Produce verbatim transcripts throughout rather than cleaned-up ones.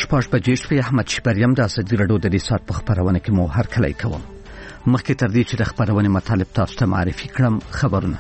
شپږ بجې شپې احمد شپریم د ازادي راډیو د ریسات په خبرونه کې مو هر کله کوم. مخکې تر دې چې د خبرونې مطالب تاسو ته معرفي کړم خبرونه.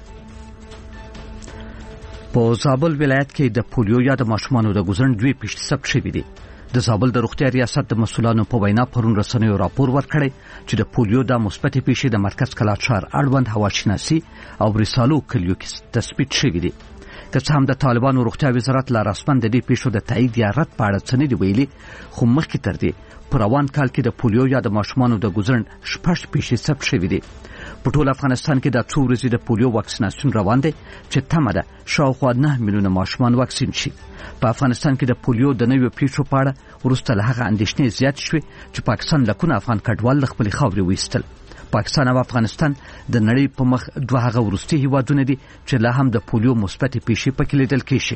په زابل ولایت کې د پولیو یا د ماشومانو د ګوزن دوی پیښې ثبت شوې دي. د زابل د روغتیا ریاست د مسؤلانو په وینا پرون رسنیو راپور ورکړی چې د پولیو د مثبتې پیښې د مرکز کلات ښار اړوند هواشناسي او رسالو کلیو کې تثبیت شوې دي. که څه هم د طالبانو روغتیا وزارت لا رسماً د دې پیښو د تایید یا رد په اړه څه نه دي ویلي، خو مخکې تر دې په روان کال کې د پولیو یا د ماشومانو د ګوزن شپږ پیښې ثبت شوې دي. په ټول افغانستان کې د څو ورځې د پولیو واکسیناسیون روان دی چې تمه ده شاوخوا نه میلیونه ماشومان واکسین شي. په افغانستان کې د پولیو د نویو پیښو په اړه وروسته له هغه اندېښنې زیاتې شوې چې پاکستان لکونه افغان کډوال له خپلې خاورې وایستل. پاکستان او افغانستان د نړۍ په مخ دوه هغه وروستي هیوادونه دي چې لا هم د پولیو مثبتې پیښې پکې لیدل کېږي.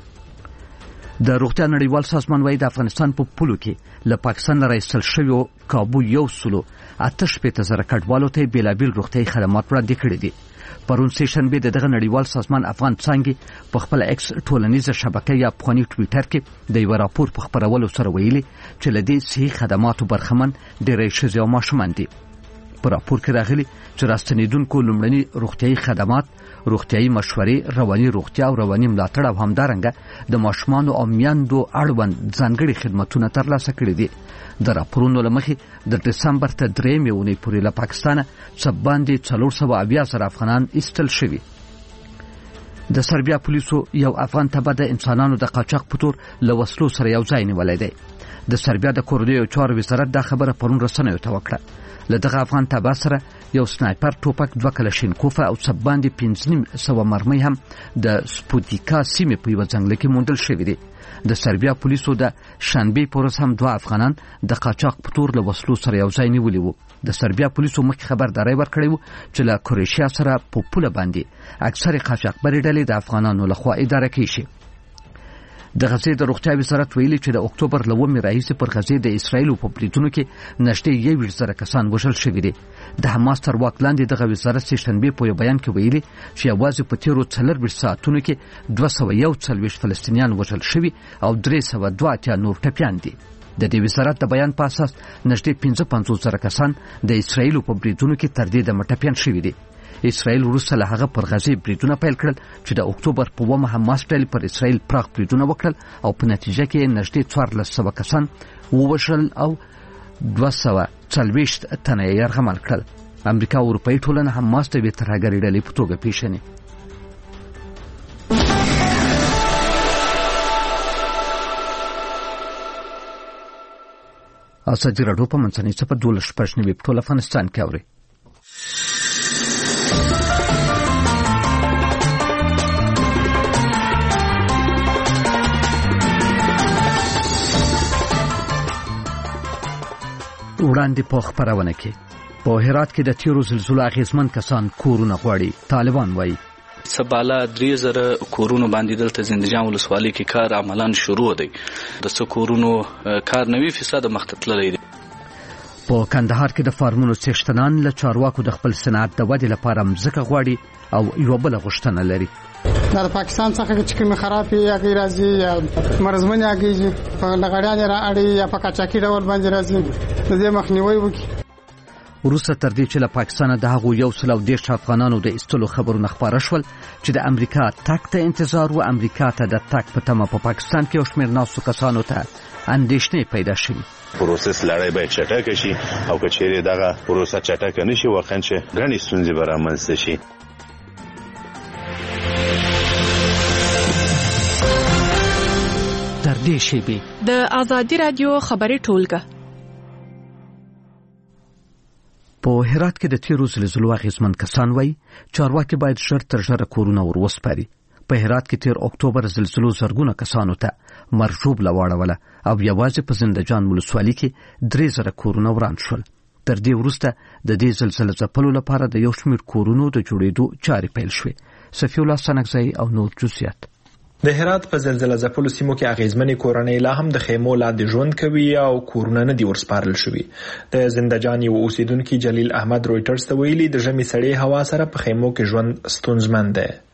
د روغتیا نړیوال سازمان وايي د افغانستان په پولو کې له پاکستان را ایستل شویو کابو یو سلو اته شپېته زره کډوالو ته بېلابېل روغتیایي خدمات وړاندې کړي دي. پرون سه شنبه د دغه نړیوال سازمان افغان څانګې په خپل ایکس ټولنیزه شبکه یا پخواني ټویټر کې د یو راپور په خبرولو سره ویلي چې له دې صحي خدماتو برخمن ډېری ښځې او ماشومان دي. په راپور کې راغلي چې راستنیدونکو لومړني روغتیایي خدمات، روغتیایي مشورې، رواني روغتیا او رواني ملاتړ او همدارنګه د ماشومانو او میندو اړوند ځانګړي خدماتونه ترلاسه کړي دي. د راپورونو له مخې د دسمبر تر درېیمې اونۍ پورې له پاکستانه څه باندې څلور سوه اویا زره افغانان ایستل شوي. د سربیا پولیسو یو افغان تبه د انسانانو د قاچاق په تور له وسلو سره یو ځای نیولی دی. د سربیا د کورنیو چارو وزارت دا خبره پرون رسنیو ته وکړه. له دغه افغان تبه سره یو سنایپر ټوپک، دوه کلشینکوفه او څه باندې پنځه نیم سوه مرمۍ هم د سپوتیکا سیمې په یوه ځنګله کې موندل شوي دي. د سربیا پولیسو د شنبې په ورځ هم دوه افغانان د قاچاق په تور له وسلو سره یو ځای نیولي وو. د سربیا پولیسو مخکې خبرداری ورکړی و چې له کروشیا سره په پوله باندې اکثرې قاچاقبرې ډلې د افغانانو لخوا اداره کیږي. د غزې د روغتیا وزارت ویلي چې د اکتوبر له اوومې راهیسې پر غزې د اسرایلو په بریدونو کې نږدې یوویشت زره کسان وژل شوي دي. د حماس تر واک لاندې دغه وزارت سه شنبې په یو بیان کې ویلي چې یوازې په تیرو څلورویشت ساعتونو کې دوه سوه یو څلوېښت فلسطینیان وژل شوي او درې سوه دوه اتیا نور ټپیان دي. د دې وزارت د بیان په اساس نږدې پنځه پنځوس زره کسان د اسرایلو په بریدونو کې تر دې دمه ټپیان شوي دي. اسرائیل وروسته له هغه پر غزې بریدونه پیل کړل چې د اکتوبر په اوومه حماس ډلې پر اسرائیل پراخ بریدونه وکړل او په نتیجه کې نږدې څوارلس سوه کسان ووژل او دوه سوه څلوېښت تنه یې یرغمل کړل. امریکا او اروپایي ټولنه حماس د یوې ترهګرې ډلې په توګه پیژني. ازادي راډیو په منځنۍ څپه دولس شپږ نوي په ټول افغانستان کې اوري. وړاندې په خبرونه کې په هرات کې د تیرو زلزلو اغیزمن کسان کورونه غواړي. طالبان وایي سباله درې زره کورونو باندې دلته زندجان ولسوالۍ کې کار عملاً شروع دی. د څو کورونو کار نوي فیصد مخته تللی دی. په کندهار کې د فارمونو څښتنان له چارواکو د خپل صنعت د ودې لپاره مځکه غواړي او یوه بله غوښتنه لري. دا د پاکستان څخه چې کومې خرابې هګۍ راځي یا مرزمنې هګۍ په لغړیانې رااړي یا په قاچاقي ډول باندې راځي، د دې مخنیوی وکړي. وروسته تر دې چې له پاکستانه د هغو یو سل او دېرش افغانانو د ایستلو خبرونه خپاره شول چې د امریکا تګ ته انتظار و، امریکا ته د تګ په تمه په پاکستان کې یو شمېر ناستو کسانو ته اندېښنې پیدا شوي. پروسس لړۍ باید چټکه شي او که چیرې دغه پروسه چټکه نشي واقعا چې ګڼې ستونزې به رامنځته شي. تر دې شیبې د ازادي راډیو خبري ټولګه په هرات کې د تیرو زلزلو اغیزمن کسان وایي چارواکي باید ژر تر ژره کورونه ور وسپاري. په هرات کې تیر اکتوبر زلزلو زرګونه کسانو ته مرجوب لواړوله او یوازې په زندجان ولسوالۍ کې درې زره کورونه وران شول. تر دې وروسته د دې زلزلې ځپلو لپاره د یو شمېر کورونو د جوړېدو چارې پیل شوې. صفي الله سنګزی او نور جزئیات. د هرات په زلزلې ځپلو سیمو کې اغیزمنې کورنۍ لا هم د خیمو لاندې ژوند کوي او کورونه نه دي ورسپارل شوي. د زندجان یو اوسیدونکي جلیل احمد رویټرز ته ویلي د ژمي سړې هوا سره په خیمو کې ژوند ستونزمن دی.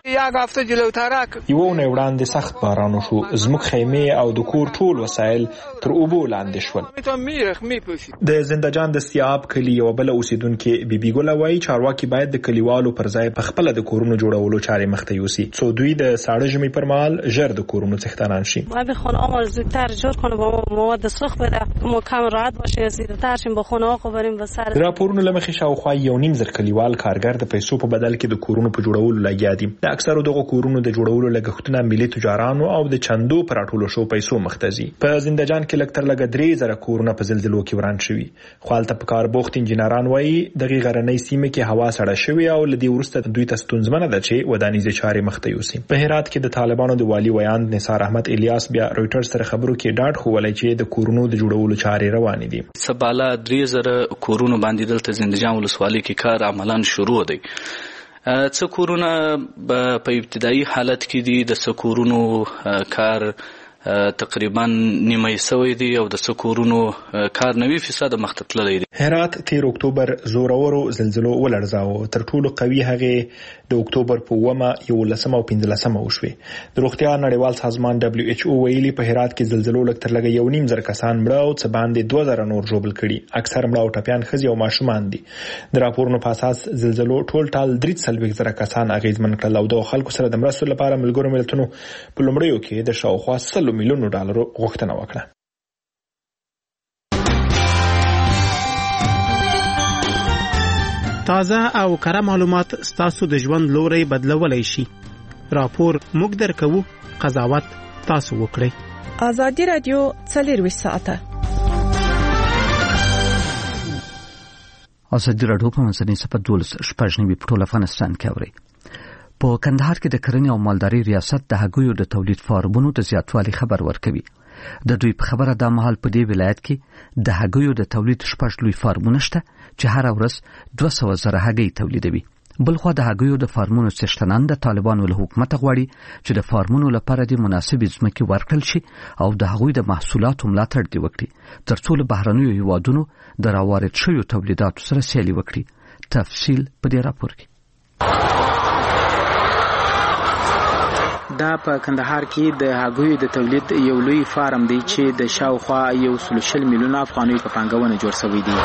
یو نه وړاندې سخت باران وشو، زموږ خیمه او د کور ټول وسایل تر اوبو لاندې شول. د زندجان د سیاب کلی یو بل اوسیدونکو بیبي ګل وایي چارواکي باید د کلیوالو پر ځای په خپل د کورونو جوړولو چارې مخته یوسي، څو دوی د ساړه ژمي پر مهال ژر د کورونو څښتنان شي. باید خونه ما زودتر جور کنه با مواد سوخت بده که ما کم راحت باشیم، زودتر شیم با خونه ها بریم به سر. راپورونه لمخې شاوخوا یو نیم زر کلیوال کارګر د پیسو په بدل کې د کورونو په جوړولو لګیا دي. د اکثرو دغه کورونو د جوړولو لګښتونه ملي تجارانو او د چندو پر ټولو شو پیسو مختزي. په زندجان کې لکتر لګ درې زره کورونه په زلزلو کې وران شوي. خپل په کار بوخت انجنیران وایي دغه غرنۍ سیمه کې هوا سړه شوې او لدی ورسته دوی ته ستونزمنه ده چې ودانیزه چارې مخته یوسي. په هرات کې د طالبانو د والی ویاند نثار احمد الیاس بیا رويټرز سره خبرو کې ډاډ خو ولای چې د کورونو د جوړولو چارې روانې دي. سباله درې زره کورونه باندې دلته زندجان ولسوالۍ کې کار عملاً شروع دی. څه کورونه په ابتدایي حالت کې دي، د څه کورونو کار تقریبا نیمه سوی دی او د څه کورونو کار نوي فیصد مخته تللی دی. هرات تیر اکتوبر زورورو زلزلو ولړزاوه، تر ټولو قوي هغه د اکتوبر په اومه یولسمه او پنځلسمه وشوې. د روغتیا نړیوال سازمان دبليو ایچ او ویلي په هرات کې زلزلو لکتر لګ یو نیم زر کسان مړه او څه باندې دوه زره نور ژوبل کړي، اکثر مړه او ټپيان ښځې او ماشومان دي. د راپورونو په اساس زلزلو ټول ټال درې څلوېښت زره کسان اغیزمن کړل او د خلکو سره د مرستو لپاره ملګرو ملتونو په لومړیو کې د شاوخوا سل میلیونو ډالرو غوښتنه وکړه. تازه او کره معلومات ستاسو د ژوند لوري بدلولای شي. راپور موږ درکو، قضاوت تاسو وکړئ. ازادي رادیو څلورویشت ساعته. ازادي رادیو په منځنۍ صفه دولس شپږ نیمې په ټول افغانستان کې اوري. په کندهار کې د کرنې او مالدارۍ ریاست د هګیو د تولید فارمونو د زیاتوالي خبر ورکوي. د دوی په خبره د مهال په دې ولایت کې د هګیو د تولید شپږ لوی فارمونه شته چې هر ورځ دوه سوه زره هګۍ تولیدوي. بلخو د هګیو د فارمونو څښتنان د طالبانو له حکومت غواړي چې د فارمونو لپاره د مناسبې ځمکې ورکړل شي او د هغوی د محصولاتو ملاتړ دی وکړي ترڅو له بهرنیو هیوادونو د راوارد شویو تولیداتو سره سیالي وکړي. تفصیل په دې راپور کې. دا په کندهار کې د هګیو د تولید یو لوی فارم دی چې د شاوخوا یو سل شل میلیونه افغانۍ په پانګونه جوړ شوی دی.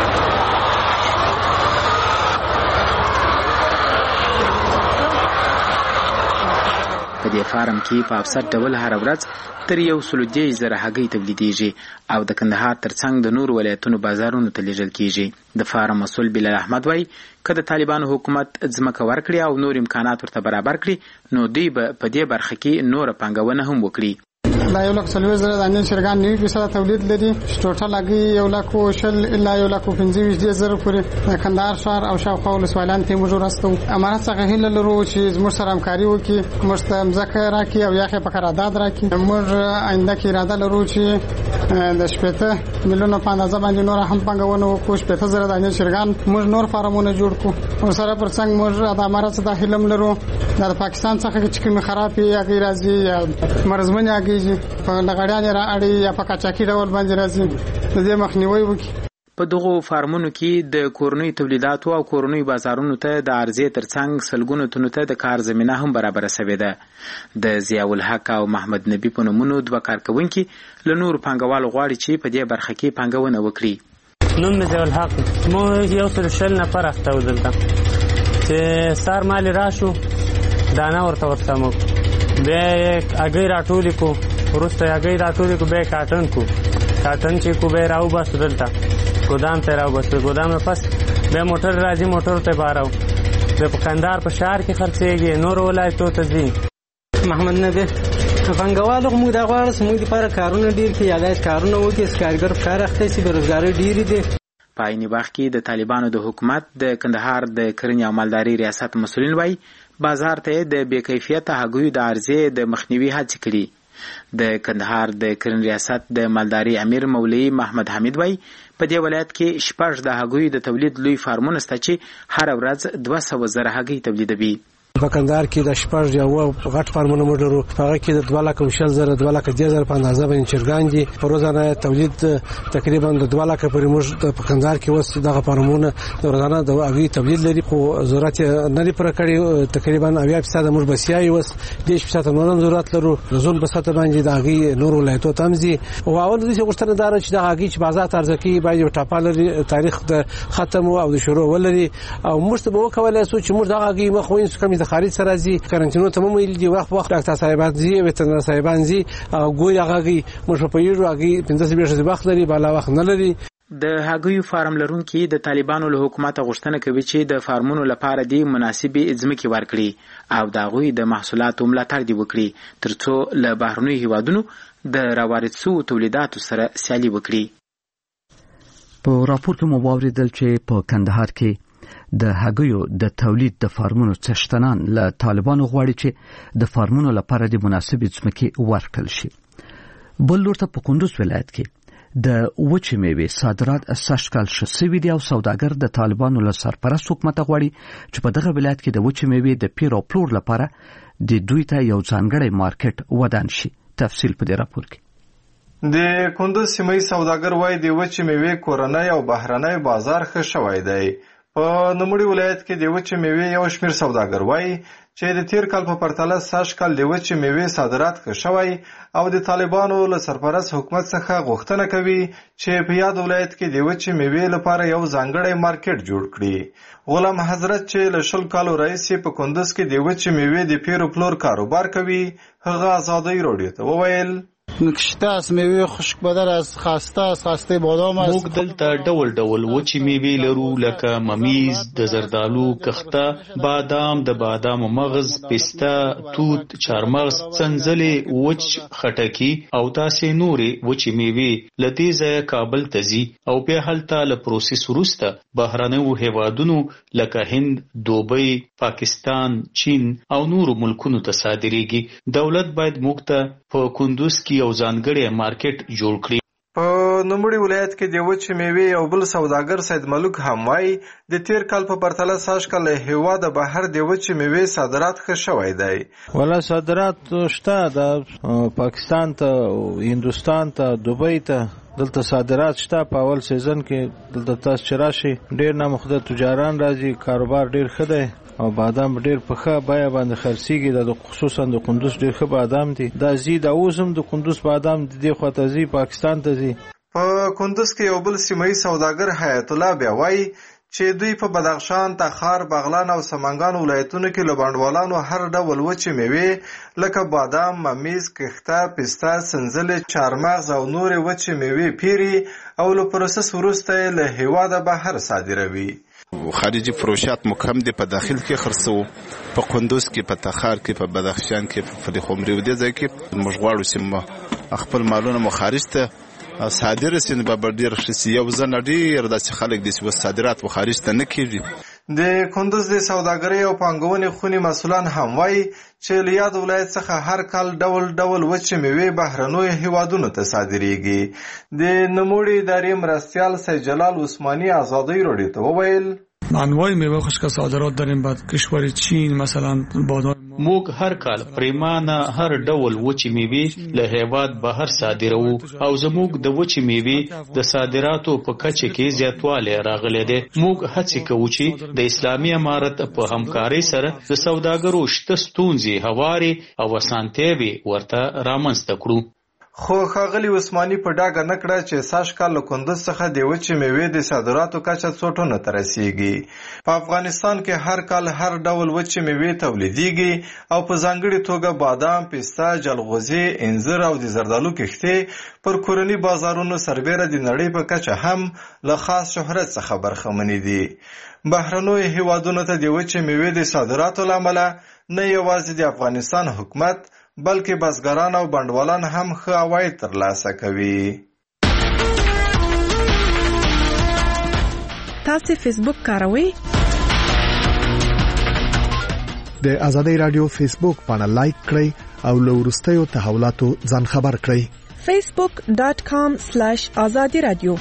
په دې فارم کې په افسر ډول هر ورځ تر یو سل دېرش زره هګۍ تولیدېږي او د کندهار ترڅنګ د نور ولایتونو بازارونو ته لیږل کېږي. د فارم مسؤل بلال احمد وایي که د طالبانو حکومت ځمکه ورکړي او نور امکانات ورته برابر کړي نو دوی به په دې برخه کې نور پانګونه هم وکړي. دا یو لک څلوېښت زره دانې چرګان نوي فیصده تولید لري، ټوټل هګۍ یو لک شل الا یو لک پنځه ویشت زره پورې د کندهار ښار او شاوخوا ولسوالیانو ته موږ ورسوو. امانت څخه هیله لرو چې زموږ سره همکاري وکړي، موږ ته ځمکه راکړي او یا خې په قرارداد راکړي. موږ آینده کې اراده لرو چې د شپېته میلیونو په اندازه باندې نور هم پانګونه وکړو، شپېته زره دانې چرګان موږ نور فارمونه جوړ کړو. ورسره پر څنګ موږ د امارت څخه هیله لرو د پاکستان څخه چې کومې خرابې هګۍ راځي یا مرزمنې هګۍ په لغړیانې را اړي یا په قاچاقي ډول باندې راځي، د دې مخنیوی وکړي. په دغو فارمونو کې د کورنۍ تولیداتو او کورنۍ بازارونو ته د عرضې ترڅنګ سلګونو تنو ته د کار زمینه هم برابره شوې ده. د ضیاء الحق او محمد نبی په نومونو دوه کارکوونکي له نورو پانګوالو غواړي چې په دې برخه کې پانګونه وکړي. نوم مې ضیاء الحق، مو یو سل شل نفر اخته ودلته چې سار مال راشو دانه ورته ورسمو، بیا یې هګۍ راټولې کو، وروسته هګۍ راټولې کو، بیا یې کاټن کو، کاټن چې کو بیا یې راوباسو دلته ګودام ته راوباسو، ګودام نه پس بیا موټر راځي، موټر ته بارو بیا په کندهار په ښار کې خرڅېږي، نور ولایتو ته ځي. محمد نبی پانګوالو موږ دا غواړو چې موږ لپاره کارونه ډېر کړي، یا داسې کارونه وکړي چې کارګر په کار اخته شي، بېروزګاري ډېرې دي. په عیني وخت کې د طالبانو د حکومت د کندهار د کرنې او مالدارۍ ریاست مسؤلین وایي بازار ته د بې کیفیته هګیو د عرضې د مخنیوي هڅې کړي. د کندهار د کرنې ریاست د مالدارۍ امیر مولوي محمد حمید وایي په دې ولایت کې شپږ د هګیو د تولید لوی فارمونه شته چې هر ورځ دوه سوه زره هګۍ تولیدوي. په کندهار کې د شپږ یا اوه غټ فارمونه موږ لرو. هغه کې د دوه لکه شل زره دوه لکه دېرش زره په اندازه باندې چرګان دي. په روزانه تولید تقریبا د دوه لکه پورې موږ په کندهار کې اوس دغه فارمونه د روزانه د هغې تولید لري، خو ضرورت نه دی پوره کړی. تقریبا اویا فیصده موږ بسیا یو، اوس دېرش فیصده نور هم ضرورت لرو. د زون په سطح باندې د هغې نور ولایتو ته هم ځي. او اول د دې غوښتنه دا ده چې د هغې چې بازار ته عرضه کوي باید یو ټاپه لري، تاریخ د ختم او د شروع ولري. او موږ ته به وکولی شو چې موږ دغه هغې مخ ونیسو، کومې د خارج سره ځي قرنطینو ته مو ویل دي وخت وخت ډاکټر صاحبان ځي، وترنر صاحبان ځي، ګوري هغه هغې موږ په پوهېږو هغې پنځه څلوېښت وخت لري، بالا وخت نه لري. د هګیو فارم لرونکي د طالبانو له حکومت غوښتنه کوي چې د فارمونو لپاره د مناسبې ځمکې ورکړي او د هغوی د محصولاتو ملاتړ دې وکړي ترڅو له بهرنیو هیوادونو د راوارد شوو تولیداتو سره سیالي وکړي. په راپور کې مو واورېدل چې په کندهار کې د هګیو د تولید د فارمونو څښتنان له طالبانو غواړي چې د فارمونو لپاره د مناسبې ځمکې ورکړل شي. بل لور ته په کندوز ولایت کې د وچې میوې صادرات سږ کال ښه سوي دي او سوداګر د طالبانو له سرپرست حکومت غواړي چې په دغه ولایت کې د وچې میوې د پیر او پلور لپاره د دوی ته یو ځانګړی مارکیټ ودان شي. تفصیل په دې راپور کې. د کندوز سیمې سوداګر وایي د وچې میوې کورنۍ او بهرنۍ بازار ښه شوی دی. په نوموړي ولایت کې د وچې میوې یو شمېر سوداګر وایي چې د تیر کال په پرتله سږ کال د وچې میوې صادرات ښه شوی او د طالبانو له سرپرست حکومت څخه غوښتنه کوي چې په یاد ولایت کې د وچې میوې لپاره یو ځانګړی مارکیټ جوړ کړي. غلام حضرت چې له شل کالو راهیسې په کندوز کې د وچې میوې د پیر او پلور کاروبار کوي، هغه ازادۍ راډیو ته وویل نکشته است، میوه خشک بدر است، خسته است، خسته بادام است. موږ دلته ډول ډول وچې میوې لرو لکه ممیز، د زردالو کښته، بادام، د بادامو مغز، پسته، توت، چارمغز، څنځلې، وچ خټکي او داسې نورې وچې میوې له دې ځایه کابل ته ځي او بیا هلته له پروسس وروسته بهرنیو هیوادونو لکه هند، دوبۍ، پاکستان، چین او نورو ملکونو ته صادریږي. دولت باید موږ ته په کندوز کې یو ځانګړی مارکیټ جوړ کړي. په نوموړي ولایت کې د وچې میوې یو بل سوداګر سید ملک هم وایي د تیر کال په پرتله سږ کال له هېواده بهر د وچې میوې صادرات ښه شوی دی. ولا صادرات شته، د پاکستان ته، هندوستان ته، دوبۍ ته دلته صادرات شته. په اول سیزن کې دلته تاسو چې راشي ډېر نامخته تجاران راځي، کاروبار ډېر ښه دی او بادام ډېر په ښه بیه باندې خرڅېږي. د خصوصا د کندوز ډېر ښه بادام دي. دا ځي دا اوس هم د کندوز بادام د دې خواته ځي، پاکستان ته ځي. په کندوز کې یو بل سیمه ییز سوداګر حیات الله بیا وایي چې دوی په بدخشان، تخار، بغلان او سمنګان ولایتونو کې له بڼوالانو هر ډول وچې میوې لکه بادام، ممیز، کښته، پسته، سنځلې، چارمغز او نورې وچې میوې پیري او له پروسس وروسته یې له هېواده بهر صادروي. خارجي فروشات مکم دي په داخل کې خرڅو، په کندوز کې، په تخار کې، په بدخشان کې، په فلیخ عمري و دې ځای کې موږ غواړو چې خپل مالونه مو خارج ته صادر سي، نو به ډېر ښه سي. یو ځل ډېر داسې خلک دي چې صادرات و خارج ته نه کېږي. د کندوز د سوداګرۍ او پانګونې خونې مسؤلان هم وایي چې له یاد ولایت څخه هر کال ډول ډول وچې میوې بهرنیو هیوادونو ته صادریږي. د نوموړي ادارې مرستیال سید جلال عثمانی آزادۍ راډیو ته وویل انواع میوه خشک صادرات داریم بعد کشور چین مثلا بادام. موږ هر کال پریمانه هر ډول وچې میوې له هیواد بهر صادروو او زموږ د وچې میوې د صادراتو په کچه کې زیاتوالی راغلی دی. موږ هڅې کوو چې د اسلامي امارت په همکارۍ سره د سوداګرو شته ستونزې هوارې او اسانتیاوې ورته رامنځته کړو. خو ښاغلي عثماني په ډاګه نه کړه چې سږ کال له کندوز څخه د وچې میوې د صادراتو کچه څو ټنو ته رسیږي. په افغانستان کې هر کال هر ډول وچې میوې تولیدیږي او په ځانګړې توګه بادام، پسته، جلغوزي، انځر او د زردالو کښتې پر کورني بازارونو سربیره د نړۍ په کچه هم له خاص شهرت څخه برخمنې دي. بهرنیو هیوادونو ته د وچې میوې د صادراتو له امله نه یوازې د افغانستان حکومت بلکې بزګران او بڼوالان هم ښه عواید ترلاسه کوي. تاسو فیسبوک کاروئ؟ د ازادۍ رادیو فیسبوک باندې لایک کړئ او له وروستیو تحولاتو ځان خبر کړئ. فیسبوک ډاٹ کام سلیش آزادی رادیو.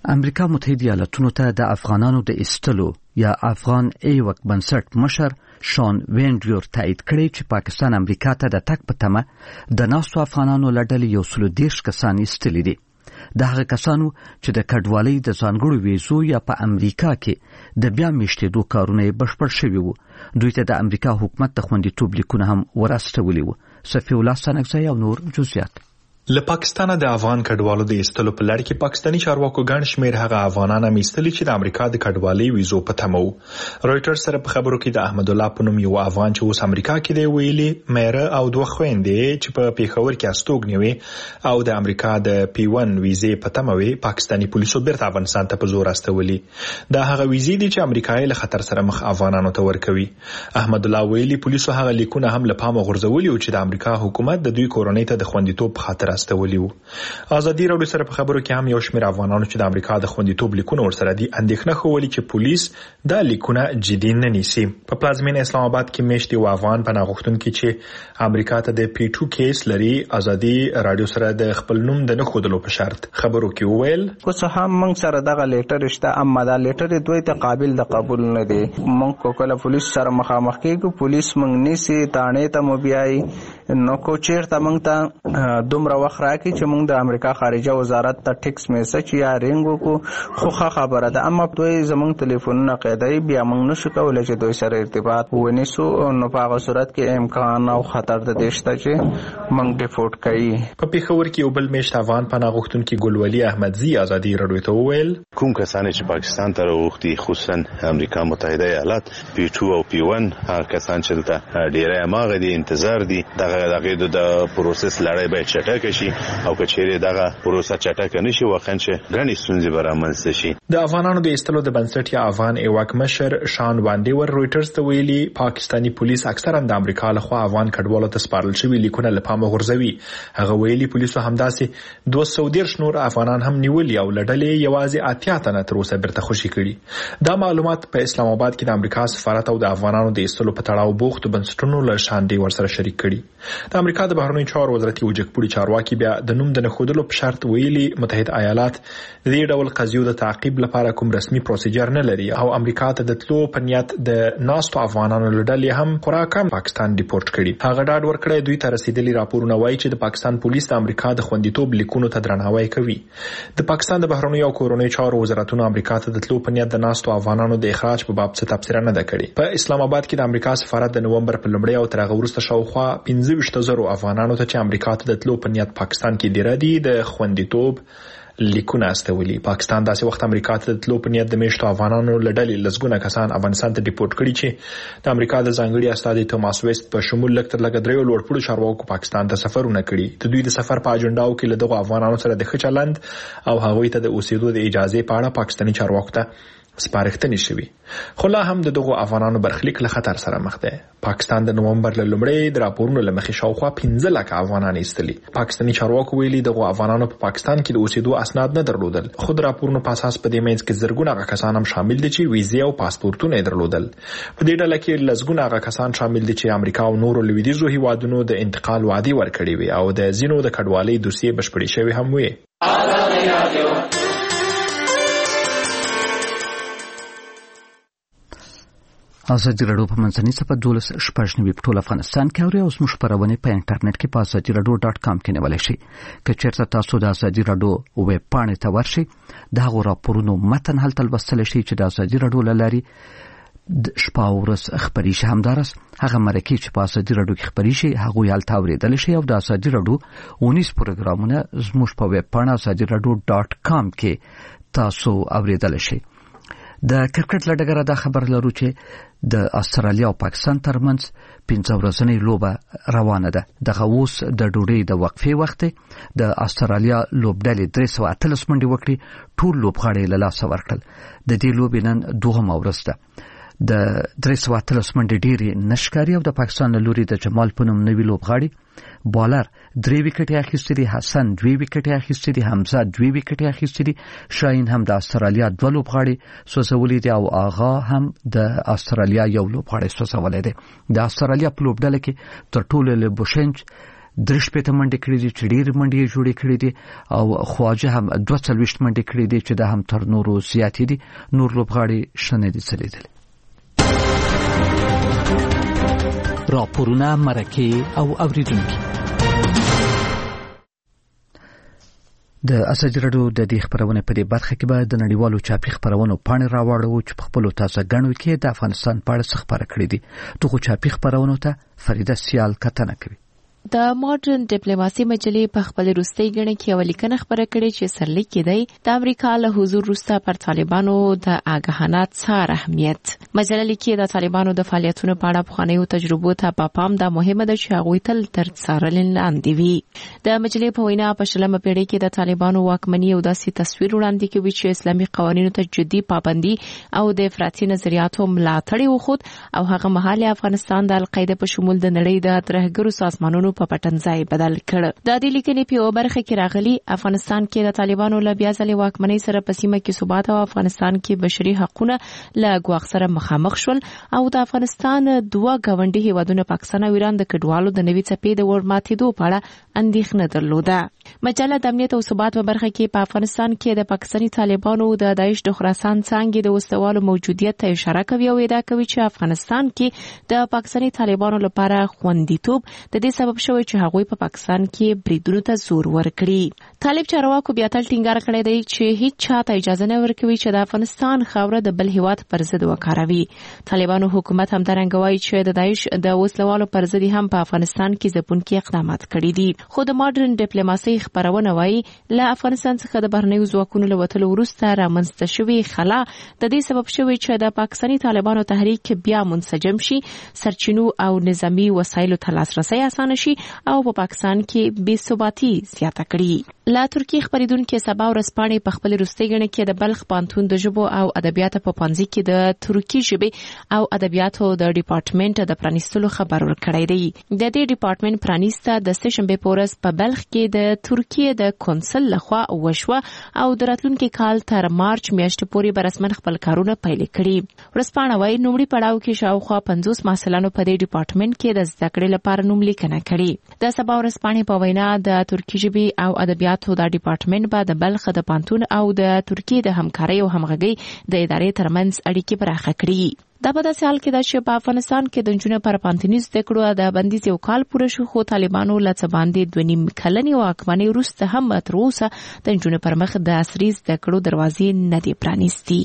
امریکا متحده ایالاتونو ته د افغانانو د ایستلو یا افغان ایوک بنسټ مشر شان وینډیور تایید کړی چې پاکستان امریکا ته د تک په تمه د ناستو افغانانو لړل یو سل دیرش کسان ایستلي دي. د هغه کسانو چې د کډوالۍ د ځانګړو ویزو یا په امریکا کې د بیا میشتېدو کارونه بشپړ شوي وو. دوی ته د امریکا حکومت د خوندیتوب لیکونه هم ورستولي وو. صفی الله سنگزی او نور جزئیات. له پاکستانه د افغان کډوالو د ایستلو په لړ کې پاکستاني چارواکو ګڼ شمېر هغه افغانان هم ایستلي چې د امریکا د کډوالۍ ویزو په تمه وو. رویټرز سره په خبرو کې د احمد الله په نوم یو افغان چې اوس امریکا کې دی ویلي میره او دوه خويندې چې په پیښور کې استوګنې او د امریکا د پی ون ویزې په تمه وي پاکستاني پولیسو بیرته افغانستان ته په زور استولي. دا هغه ویزې دي چې امریکایي له خطر سره مخ افغانانو ته ورکوي. احمد الله ویلي پولیسو هغه لیکونه هم له پامه غورځولي او چې د امریکا حکومت د دوی کورنۍ ته د خوندیتوب په خاطر استولي وو. ازادي راډیو سره په خبرو کې هم یو شمېر افغانانو چې د امریکا د خوندیتوب لیکونه ورسره دي اندېښنه ښودلې چې پولیس دا لیکونه جدي نه نیسي. په پلازمینه اسلام آباد کې میشت یو افغان پناه غوښتونکي چې امریکا ته د پی ټو کیس لري ازادي راډیو سره د خپل نوم د نه ښودلو په شرط خبرو کې وویل اوس هم موږ سره دغه لیټر شته اما دا لیټر دوی ته قابل د قبول نه دی. موږ کله پولیس سره مخامخ کېږو پولیس موږ نیسي تانه ته مو بیاي نو کو چیرته موږ ته دومره وخت راکړي چې موږ د امریکا خارجه وزارت ته ټیکس میسج یا رینګ وکړو خو ښه خبره ده اما دوی زموږ ټلیفونونه قیدوي بیا موږ نشو کولی چې دوی سره ارتباط ونیسو نو په هغه صورت کې امکان او خطر د دې شته چې موږ ډیپورټ کوي. په پیښور کې یو بل میشت افغان پناه غوښتونکي ګلولي احمدزي ازادي راډیو ته وویل کوم کسان چې پاکستان ته راوښتي خصوصا امریکا متحده ایالات پی ټو او پی ون هغه کسان چې دلته ډیری ماغه دي انتظار دي دغه دغه د پروسس لړۍ باید چټک شي او چیرې دغه پروسه چټک نشي وخت چې غني ستونزې برامنځته شي. د افغانانو د ایستلو د بنسټ یا افغان ایواک مشر شان واندیور رویټرز ته ویلي پاکستاني پولیس اکثرا د امریکا لخوا افغان کډوالو ته سپارل شوي لیکونه له پامه غورځوي. هغه ویلي پولیسو همداسې دوه سوه دېرش نور افغانان هم نیولي او لړلې یوازې اتیا تنه تر اوسه بیرته خوشي کړي. دا معلومات په اسلام آباد کې د امریکا سفارت او د افغانانو د ایستلو په تړاو بوختو بنسټونو له شاندې ورسره شریک کړي. د امریکا د بهرنیو چارو وزارت وجکپوري چارواکي بیا د نوم د نخودلو په شرط ویلي متحده ایالات د دې ډول قضیو د تعقیب لپاره کوم رسمي پروسیجر نه لري او امریکا ته د تلو په نیت د ناستو افغانانو لړلې هم خورا کم پاکستان ډیپورټ کړي. هغه ډاډ ورکړی دوی ته رسیدلي راپورونه وایي چې د پاکستان پولیس د امریکا د خوندیتوب لیکونو ته درناوی کوي. د پاکستان د بهرنیو او کورنیو چارو وزارتونو امریکا ته د تلو په نیت د ناستو افغانانو د اخراج په باب څه تبصره نه ده کړې. په اسلام آباد کې د امریکا سفارت د نومبر په لومړۍ او تر هغه وروسته شاوخوا پنځه ویشت زره افغانانو ته چې امریکا ته د تلو په نیت پاکستان کې ډیره دي د خوندیتوب لیکونه استولي. پاکستان داسې وخت امریکا ته د تلو په نیت د میشتو افغانانو لړلې لسګونه کسان افغانستان ته ډیپورټ کړي چې د امریکا د ځانګړي استازي توماس ویست په شمول لکتر لګ دریو لوړپوړو چارواکو پاکستان ته سفرونه کړي. د دوی د سفر په اجنډاو کې له دغو افغانانو سره د ښه چلند او هغوی ته د اوسېدو د اجازه په اړه پاکستاني چارواکو ته سپارښتنې شوي. خو لا هم د دغو افغانانو برخلیک له خطر سره مخ دی. پاکستان د نومبر له لومړۍ د راپورونو له مخې شاوخوا پنځه لکه افغانان ایستلي. پاکستاني چارواکو ویلي دغو افغانانو په پاکستان کې د اوسېدو اسناد نه درلودل. خو د راپورونو په اساس په دې منځ کې زرګونه هغه کسان هم شامل دي چې ویزې او پاسپورتونه یې درلودل. په دې ډله کې لسګونه هغه کسان شامل دي چې امریکا او نورو لویدیځو هیوادونو د انتقال وعدې ورکړې وي او د ځینو د کډوالۍ دوسیې بشپړې شوې هم وي. ازادي راډیو په منځنۍ صفحه دولس شپږ نوي په ټول افغانستان کې اوري او زموږ خبرونه په انټرنیټ کې په ازادي راډیو ډاټ کام کې نیولای شئ. که چیرته تاسو د ازادي راډیو ویب پاڼې ته ورشئ دا غو راپورونو متن هلته لوستل شئ چې د ازادي راډیو لاري شپه او ورځ خبري شي. همدارس هغه مرکه چې په ازادي راډیو کې خبري شي هغه یال تاوریدل شي او د ازادي راډیو اونیس پروګرامونه زموږ په ویب پاڼه ازادي راډیو ډاټ کام کې تاسو اوریدل شئ. د کرکټ لړګره دا خبر لرو چې د استرالیا او پاکستان ترمنځ پنځه ورځنۍ لوبه روانه ده. دغه اوس د ډوډۍ د وقفې وخت د استرالیا لوبډلې درې سوه اتلس منډې وکړي. ټول لوبغاړي له لاسه ورکړل. د دې لوبې نن دوهمه ورځ ده. د درې سوه اتلس منډې ډېرې نشکاري او د پاکستان له لوري د جمال په نوم نوي لوبغاړي بالر درې وکټې اخیستې دي، حسن دوه وکټې اخیستې دي، حمزه دوه وکټې اخیستې دي، شاهین هم د استرالیا دوه لوبغاړي سوځولي دي او آغا هم د استرالیا یو لوبغاړی سوځولی دی. د استرالیا په لوبډله کې تر ټولو له بوشنج درش په تمنډه کړې دي چې ډېر منډي جوړې کړې دي او خواجه هم دوه څلويشت منډي کړې دي چې د هم تر نورو زیاتې دي. نور لوبغاړي شنه دي سلیدل. راپورونه مرکه او اوریدونکو د ازادي راډیو د دې خبرونه په دې برخه کې به د نړیوالو چاپي خبرونو پاڼې راوړو چې په خپل تازه غنو کې د افغانستان په اړه خبره کړې دي. دغه چاپي خبرونو ته فریده سیال کتنه کوي. د ماډرن ډیپلوماسي مجلې په خپل روستۍ غنه کې یو لیکنه خبره کړې چې سرلیک کې دی د امریکا له حضور وروسته پر طالبانو د آګاهانه څار اهمیت. مجله لیکي د طالبانو د فعالیتونو په اړه پخوانیو تجربو ته په پام د مهمه ده چې هغوی تل تر څارل لاندې وي. د مجلې په وینا په شلمه پیړۍ کې د طالبانو واکمني او داسې تصویر وړاندې کوي چې اسلامي قوانینو ته جدي پابندي او د افراطي نظریاتو ملاتړ وکړ او هغه مهال افغانستان د القاعده په شمول د نړۍ د ترهګرو سازمانونو په پټنځای بدل کړ. د دې لیکنې په برخه کې راغلي افغانستان کې د طالبانو له بیا ځلې واکمنۍ سره په سیمه کې ثبات او افغانستان کې بشري حقوقونه له ګواښ سره مخامخ شول او د افغانستان دوه غونډي هیوادونو پاکستان او ایران د کډوالو د نوي څپې د ورماتېدو په اړه اندېښنه درلوده. مجله د امنیت او ثبات په برخه کې په افغانستان کې د پاکستاني طالبانو د داعش د خراسان څنګه د وسوالو موجودیت ته اشاره کوي او ادعا کوي چې افغانستان کې د پاکستاني طالبانو لپاره خوندیتوب د دې سبب شوی چې هغوی په پاکستان کې بریدونو ته زور ورکړي. طالب چارواکو بیا تل ټینګار کړی دی چې هیڅ چاته اجازه نه ورکوي چې د افغانستان خاوره د بل هیواد پر ضد وکاروي. طالبانو حکومت هم درنګ وایي چې د داعش د وسلوالو پر ضد هم په افغانستان کې ځپونکي اقدامات کړي دي. خو د ماډرن ډیپلوماسي خبرونه وایي له افغانستان څخه د بهرنیو ځواکونو له وتلو وروسته رامنځته شوې خلا د دې سبب شوی چې د پاکستاني طالبانو تحریک بیا منسجم شي، سرچینو او نظامی وسایلو ته لاسرسي اسانه شي او په پاکستان کې بې ثباتي زیاته کړي. لا ترکی خبریدونکو سبا ورځپاڼې په خپل روستۍ غنه کې د بلخ پانتون د ژبو او ادبیاتو په پانځي کې د ترکی ژبې او ادبیاتو د ډپارټمنټ د پرانیستلو خبر ورکړی دی. د دې ډپارټمنټ پرانیسته د سشنبه پورس په بلخ کې د ترکیه د کونسل لخوا وشوه او د راتلونکي کال تر مارچ میاشتې پورې به رسمن خپل کارونه پیل کړي. ورځپاڼه وايي نومړي پړاو کې شاوخوا پنځوس محصلانو په دې ډپارټمنټ کې د زده کړې لپاره نوم لیکنه کړې. د سبا ورځپاڼې په وینا د ترکی ژبې او ادبیاتو د ډپارټمنټ به د بلخ د پانتون او د ترکیه د همکارۍ او همغږۍ د ادارې ترمنځ اړیکې پراخه کړي. دا په داسې حال کې ده چې په افغانستان کې د نجونو پر پانتنیز زده کړو د بندیز یو کال پوره شو، خو طالبانو له څه باندې دوه نیم کلنې واکمنۍ وروسته هم تر اوسه د نجونو پر مخ د عصري زده کړو دروازې نه دي پرانیستي.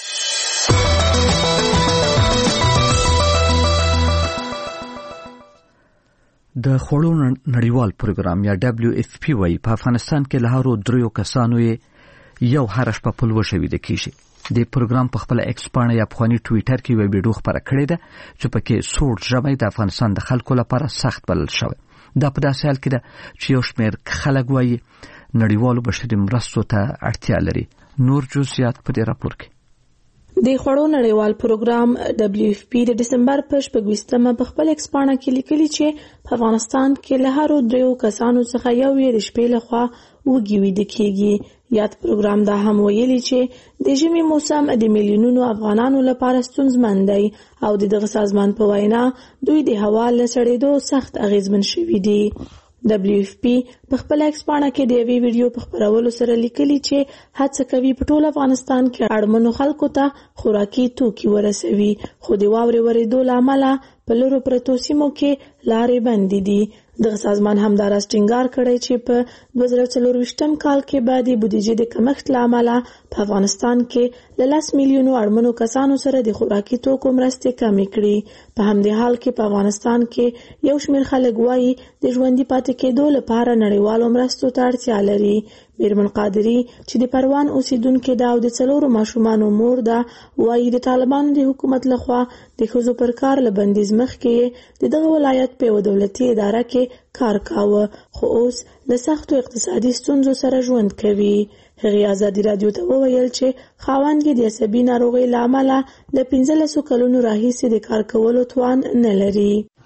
د خوړو نړیوال پروګرام یا دبليو اف پی وايي په افغانستان کې له هرو دریو کسانو یو هر شپه په لوښه ویده کیږي. د پروګرام په خپل ایکس باندې یا په ټوئیټر کې یو ویډیو خبره کړې ده چې پکې سوړ ژمي د افغانستان د خلکو لپاره سخت بلل شوی. دا په داسې حال کې ده چې یو شمېر خلک وايي نړیوالو بشري مرستو ته اړتیا لري. نور جزئیات په دې راپور کې. د خوړو نړیوال پروګرام دبليو اف پی د دسمبر په شپږویشتمه په خپل ایکس باندې کې لیکلي چې په افغانستان کې له هرو دریو کسانو څخه یو یې د شپې لخوا وږي ویده کیږي. یاد پروګرام دا هم ویلي چې د ژمي موسم د میلیونونو افغانانو لپاره ستونزمن دی او د دغه سازمان په وینا دوی د هوا له سړېدو سخت اغیزمن شوي دي. دبليو اف پی په خپل ایکس باندې کې د یوې ویډیو په خبرولو سره لیکلي چې هڅه کوي په ټول افغانستان کې اړمنو خلکو ته خوراکي توکي ورسوي، خو د واورې ورېدو له امله په لرو پرتو سیمو کې لارې بندې دي. دغه سازمان همداراز ټینګار کړی چې په دوه زره څلرویشتم کال کې به د بودیجې د کمښت له امله په افغانستان کې له لس میلیونو اړمنو کسانو سره د خوراکي توکو مرستې کمې کړي. په همدې حال کې په افغانستان کې یو شمېر خلک وایي د ژوندي پاتې کېدو لپاره نړیوالو مرستو ته اړتیا لري. میرمن قادری چې د پروان اوسیدونکې ده او د څلورو ماشومانو مور ده وایي د طالبانو د حکومت لخوا د ښځو پر کار له بندیز مخکې د دغه ولایت په یوه دولتي اداره کې کار کاوه، خو اوس له سختو اقتصادي ستونزو سره ژوند کوي. هغې ازادي راډیو ته وویل چې خاوند یې د عصبي ناروغۍ له امله له پنځلسو کلونو راهیسې د کار کولو توان نه لري.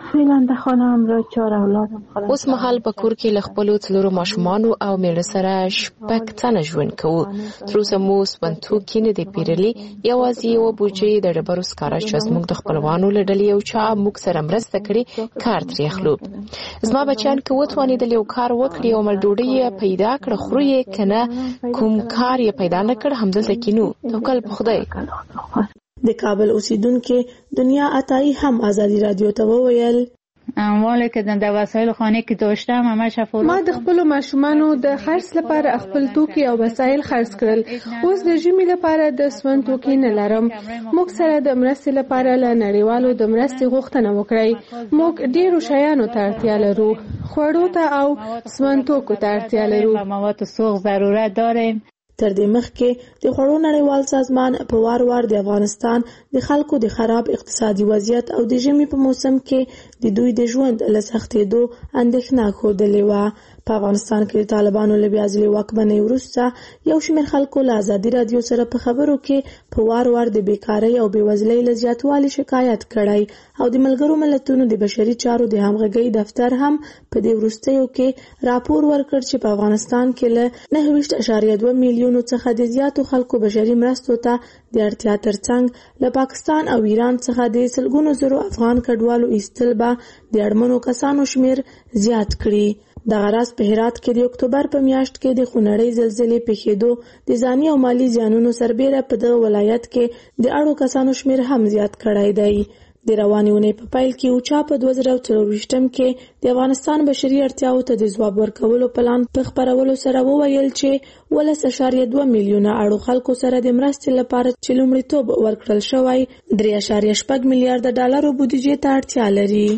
فعلا د خانم را چهار اولادم خلاص. اوس مهال په کور کې له خپلو څلورو ماشومانو او میړه سره شپږ تنه ژوند کوو. تر اوسه مو سپنتوکي نه دی پیرلي، یوازې یوه بوجۍ د ډبرو سکاره چې زموږ د خپلوانو له ډلې یو چا موږ سره مرسته کړې کار ترې اخلو. زما بچیان که وتوانېدل یو کار وکړي او مل ډوډۍ یې پیدا کړه خورو یې، که نه کوم کار یې پیدا نه کړ همدلته کینو. توکل په خدای. د کابل اوسیدونکو دنیا عطایی هم آزادی رادیو ته وویل اموالی که د وسایل خانه کې داشتم همش فروختم. ما د خپل ماشومانو د خرڅ لپاره خپل توکي او وسایل خرڅ کړل. اوس د ژمي لپاره د سون توکي نه لرم. موږ سره د مرستې لپاره له نړیوالو د مرستې غوښتنه وکړئ. موږ ډیرو شیانو ته اړتیا لرو، خوړو ته او سون توکو ته اړتیا لرو. مواد سوق ضرورت داریم. تر دې مخکې د خوړو نړیوال سازمان په وار وار د افغانستان د خلکو د خراب اقتصادي وضعیت او د ژمي په موسم کې د دوی د ژوند له سختېدو اندېښنه ښودلې وه. په افغانستان کې د طالبانو له بیا ځلې واکمنۍ وروسته یو شمېر خلکو له ازادي رادیو سره په خبرو کې په وار وار د بیکارۍ او بېوزلۍ له زیاتوالي شکایت کړی او د ملګرو ملتونو د بشري چارو د همغږۍ دفتر هم په دې وروستیو کې راپور ورکړ چې په افغانستان کې له نهه ویشت اعشاریه دوه میلیونو څخه د زیاتو خلکو بشري مرستو ته د اړتیا ترڅنګ له پاکستان او ایران څخه د سلګونو زرو افغان کډوالو ایستل به د اړمنو کسانو شمیر زیات کړي. دغه راز په هرات کې د اکتوبر په میاشت کې د خونړۍ زلزلې پیښېدو د ځاني او مالی زیانونو سربېره په دغه ولایت کې د اړو کسانو شمیر هم زیات کړی دی. د روانې اونۍ په پیل کې اوچا په دوه زره څلرویشتم کې د افغانستان بشري اړتیاوو ته د ځواب ورکولو پلان په خپرولو سره وویل چې ولس اعشاریه دوه میلیونه اړو خلکو سره د مرستې لپاره چې لومړیتوب ورکړل شوی درې اعشاریه شپږ میلیارډ ډالرو بودیجې ته اړتیا لري.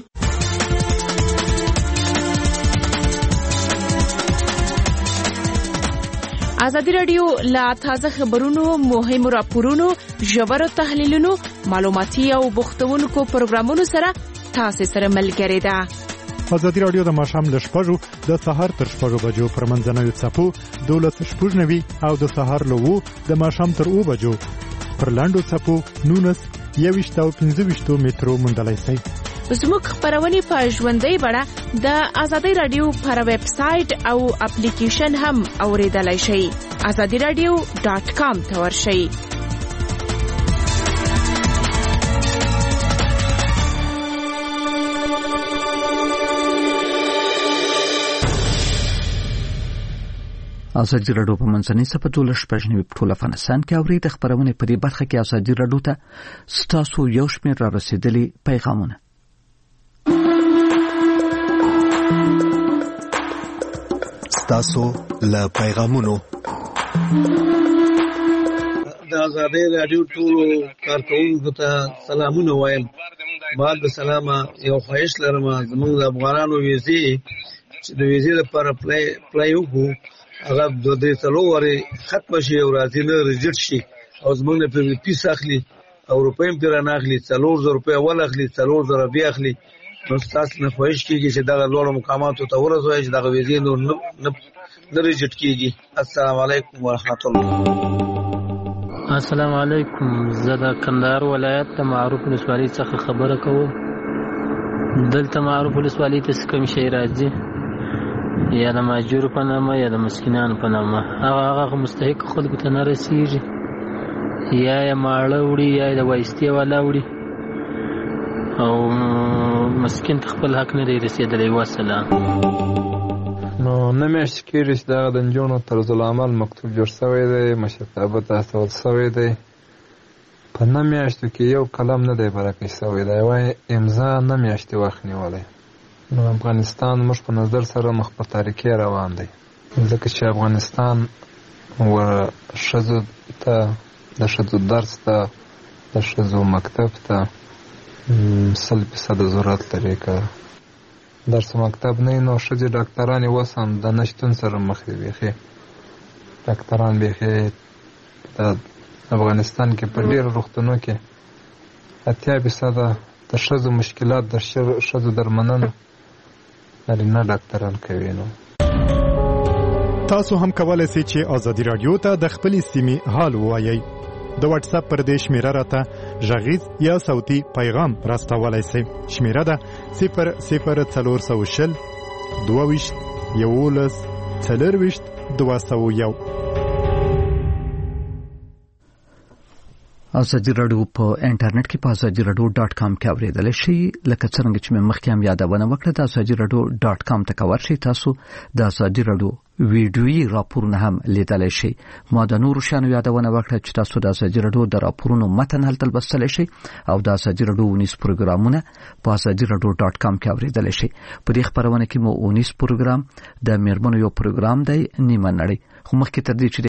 آزادی رادیو لا تازه خبرونو، مهمو راپورونو، ژورو تحلیلونو، معلوماتي او بوختونکو پروګرامونو سره تاسو سره ملګری ده. آزادی رادیو د ماښام له شپږو د سهار تر شپږو بجو پر منځنوي څپو دولس شپږ نوي او د سهار له وو د ماښام تر اوه بجو پر لاندو څپو نونس یویشت او پنځه ویشتو مترو موندلی شئ. زموږ خبرونه په ژوندۍ بڼه د آزادی رادیو پر ویب سټ او اپلیکیشن هم اوریدلای شئ. آزادی رادیو ډاټ کام ته ورشئ. آزادی رادیو په منځنۍ صفحه دولس شپږ نوي په ټول افغانستان کې اورید خبرونه په دې برخه کې آزادی رادیو ته ستاسو یو شمېر را رسیدلي پیغامونه. ستاسو له پیغامونو د آزادی رادیو ټول کارکونکو ته سلامونه وایم. بعد د سلامه یو خواهش لرم زموږ د افغانانو ویزې چې د ویزې لپاره پلای پلای وکړو هغه د دې څلورې ختم شي او راځي نه ریجیټ شي او زموږ نه په پیس اخلي او روپۍ هم پرې نه اخلي څلور زره روپۍ اول اخلي څلور زره بیا اخلي. نو ستاسو نه خواهش کیږي چې دغه لوړو مقاماتو ته ورسوي چې دغه ویزې نور نه نه ریجیټ کیږي. السلام علیکم ورحمت الله. السلام علیکم. زه د کندهار ولایت د معروف ولسوالۍ څخه خبره کوم. دلته معروف ولسوالۍ ته کوم شی راځي یا د ماجور په نامه یا د مسکینانو په نامه هغه هغه مستحق خلکو ته نه رسیږي، یا یې ماړه وړي یا یې د وایستې والا وړي او مسکین ته خپل حق نه دی رسېدلی. وسلام. نو نه میاشتې کېږي چې دغه د نجونو طرز العمل مکتوب جوړ شوی دی، مشرتابه ته استول شوی دی. په نه میاشتو کې یو قلم نه دی برکه شوی دی، وایي امضا نه میاشتې وخت نیولی. نو افغانستان موږ په نظر سره مخ په تاریکۍ روان دی، ځکه چې افغانستان و ښځو ته د ښځو درس ته د ښځو مکتب ته سل فیصده ضرورت لري. که درس مکتب نه نو ښځې ډاکټرانې اوس هم د نشتون سره مخ دي. بیخي ډاکټران بیخي د افغانستان کې په ډېرو روغتونو کې اتیا فیصده د ښځو مشکلات د ښځو درملنه نارینه ډاکټران کوي. نو تاسو هم کولای شئ چې آزادی رادیو ته د خپلې سیمې حال ووایئ. د واتس اپ پر دې شمیره راته ژغیز یا صوتي پیغام راستولای شئ. شمیره ده صفر صفر څلور سوه شل دوه ویشت یولس څلرویشت دوه سوه یو. ازادي رادیو په انټرنیټ کې په ازادي رادیو ډاټ کام کې اوریدل شي. لکه څنګه چې مې مخکې هم یادونه وکړه د ازادي رادیو ډاټ کام ته ورشئ. تاسو د ازادي رادیو ویډیويي راپورونه هم لیدلی شئ. ما د نورو شانو یادونه وکړه چې تاسو د ازادي رادیو د راپورونو متن هلته لوستلی شئ او د ازادي رادیو ونیس پروګرامونه په ازادي رادیو ډاټ کام کې اوریدل شئ. په دې خبرونه کې مو ونیس پروګرام د میرمنو یو پروګرام دی نیمه نړۍ، خو مخکې تر دې چې